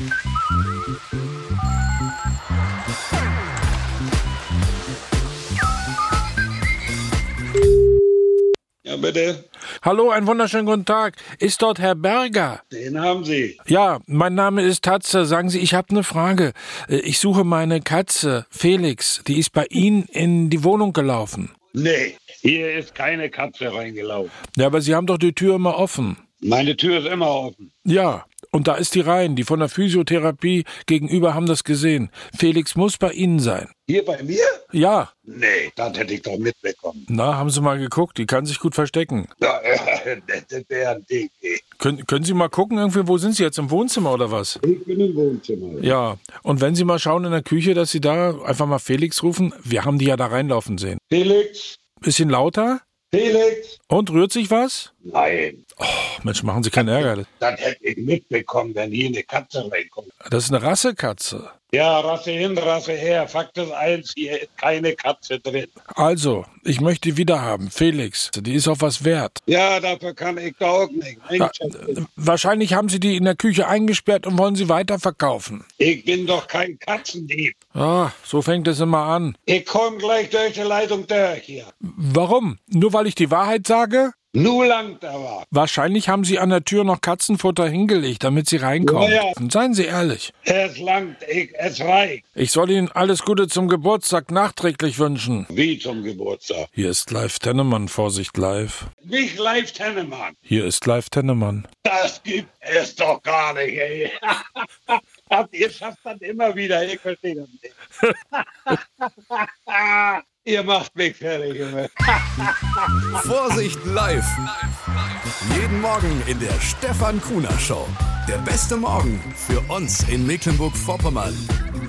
Ja, bitte. Hallo, einen wunderschönen guten Tag. Ist dort Herr Berger? Den haben Sie. Ja, mein Name ist Tatze. Sagen Sie, ich habe eine Frage. Ich suche meine Katze, Felix. Die ist bei Ihnen in die Wohnung gelaufen. Nee, hier ist keine Katze reingelaufen. Ja, aber Sie haben doch die Tür immer offen. Meine Tür ist immer offen. Ja, und da ist die rein. Die von der Physiotherapie gegenüber haben das gesehen. Felix muss bei Ihnen sein. Hier bei mir? Ja. Nee, das hätte ich doch mitbekommen. Na, haben Sie mal geguckt? Die kann sich gut verstecken. Ja, das wäre ein Ding. Können Sie mal gucken, irgendwie, wo sind Sie jetzt? Im Wohnzimmer oder was? Ich bin im Wohnzimmer. Ja, und wenn Sie mal schauen in der Küche, dass Sie da einfach mal Felix rufen, wir haben die ja da reinlaufen sehen. Felix? Bisschen lauter? Felix? Und, rührt sich was? Nein. Oh, Mensch, machen Sie keinen Ärger. Das hätte ich mitbekommen, wenn hier eine Katze reinkommt. Das ist eine Rassekatze. Ja, Rasse hin, Rasse her. Fakt ist eins, hier ist keine Katze drin. Also, ich möchte die wieder haben. Felix, die ist auf was wert. Ja, dafür kann ich da auch nicht. Wahrscheinlich haben Sie die in der Küche eingesperrt und wollen sie weiterverkaufen. Ich bin doch kein Katzendieb. Ah, so fängt es immer an. Ich komme gleich durch die Leitung durch hier. Warum? Nur weil ich die Wahrheit sage? Nur langt aber. Wahrscheinlich haben Sie an der Tür noch Katzenfutter hingelegt, damit Sie reinkommen. Ja. Seien Sie ehrlich. Es langt, es reicht. Ich soll Ihnen alles Gute zum Geburtstag nachträglich wünschen. Wie zum Geburtstag? Hier ist Live Tennemann, Vorsicht live. Nicht Live Tennemann. Hier ist Live Tennemann. Das gibt es doch gar nicht, ey. Ihr schafft das immer wieder, ich verstehe das nicht. Ihr macht mich fertig, Junge. Vorsicht live. Jeden Morgen in der Stefan Kuhner Show. Der beste Morgen für uns in Mecklenburg-Vorpommern.